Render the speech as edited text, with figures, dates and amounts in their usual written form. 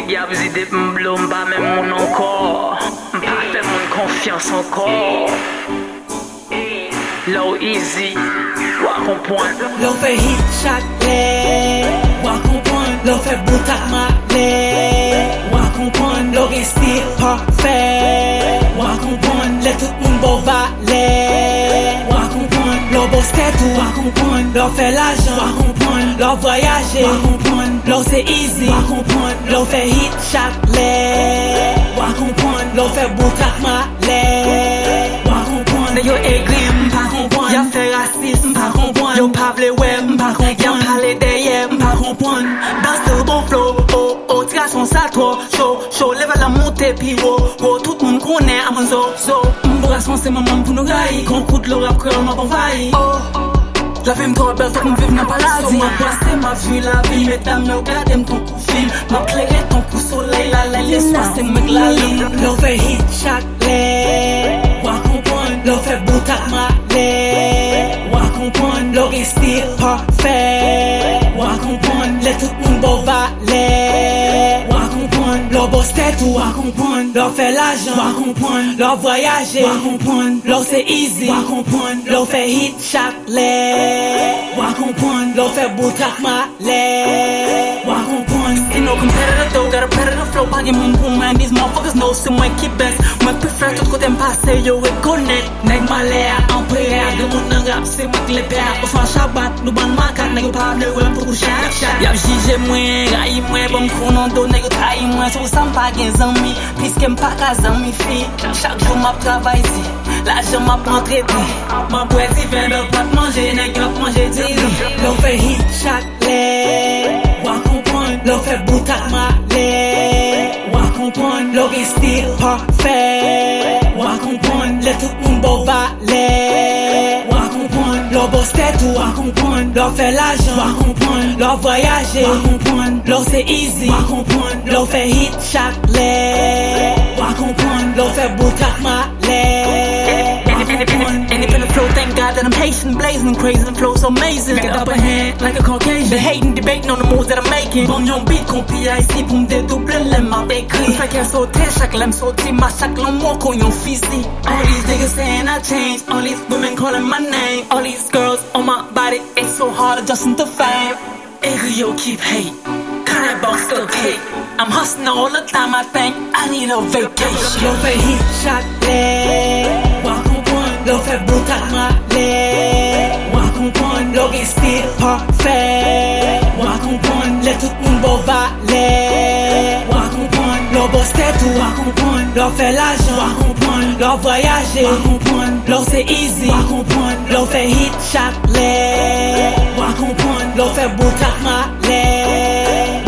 nèg y a visité m'blo m'pas même mon encore. M'pas fait mon confiance encore. Low easy, wa comprendre. L'on fait hit chaque lait, wa comprendre. L'on fait bout à malais, wa comprendre. L'on est style parfait, wa comprendre. Les tout le monde beau valet, wa comprendre. L'on bosse tout, wa comprendre. L'on fait l'argent, wa comprendre. L'on voyager, wa comprendre. L'on c'est easy, wa comprendre. L'on fait hit chaque lait, wa comprendre. L'on fait bout à malais, wa comprendre. Yo aigri m'pas comprendre. Y'a fait racisme, m'pas comprendre. Yo parle ouais m'pas comprendre. Y'a parlé derrière m'pas comprendre. Dans ce bon flow, oh oh, tira son ça trop chaud, lève la montée puis oh, tout le monde connaît à mon zo. M'embrasse c'est maman pour nous gailler. Qu'on coûte le rap que m'a envahi. Oh, la vie m'trouve belle, faut qu'on vive dans paradis. M'a passé ma vie la vie, mesdames, me regardez ton coup film. M'a clairé ton coup soleil, la laisse-moi c'est me la ligne. L'on fait hit chaque lait, wa comprendre. L'on fait bout à malais, wa comprendre. L'on est style parfait, wa comprendre. Les tout le monde beau valet, wa comprendre. L'on bosse tout, wa comprendre. L'on fait l'argent, wa comprendre. L'on voyager, wa comprendre. L'on c'est easy, wa comprendre. L'on fait hit chaque lait, wa comprendre. L'on fait bout à malais, wa comprendre. Ain't no competitor though, got a predator flow. Pas de mon pour man, these motherfuckers know c'est moi qui best. Moi préfère tout côté m'passer, yo reconnect. Nèg malais en prière, de mon rap c'est moi qui les perd. Au soir Shabbat, nous ban makat, nèg pas de rap pour chaque. Y'a jugé moi, raï moi, bon m'konon do, nèg trahi moi. So ça m'pas gen zami, puisque m'pas ka zami fi. Chaque jour m'a travaille si, l'argent m'a entraîné. M'en prête si vin de pas manger, nèg a manger diri. L'on fait hit chaque lait, wa comprendre. L'on fait bout à malais, wa comprendre. L'on est style parfait, wa comprendre. Les tout le monde beau valet, wa comprendre. L'on bosse tout, wa comprendre. L'on fait l'argent, wa comprendre. L'on voyager, wa comprendre. L'on c'est easy, wa comprendre. L'on fait hit chaque lait, wa comprendre. L'on fait bout à malais, wa comprendre. Independent flow, thank God that I'm patient, blazing, crazy, and flow so amazing. Got the upper hand like a Caucasian. They hating, debating on the moves that I'm making. Bon yon beat qu'on PIC pour m'dédoubler les mains écrits. Fait qu'elle sauter, chaque lame sauter, ma chaque long mot qu'on yon fizzy. All these niggas saying I changed. All these women calling my name. All these girls on my body, it's so hard adjusting to fame. Every yo keep hate. Kind of box still cake. I'm hustling all the time, I think I need a vacation. L'on fait hit chaque lait, wa comprendre. L'on fait bout à malais, wa comprendre. L'on est style parfait, wa comprendre. Les tout le monde beau valet, wa comprendre. L'on bosse tout, wa comprendre. L'on fait l'argent, wa comprendre. L'on voyager, wa comprendre. L'on c'est easy, wa comprendre. L'on fait hit chaque lait, wa comprendre. L'on fait bout à malais.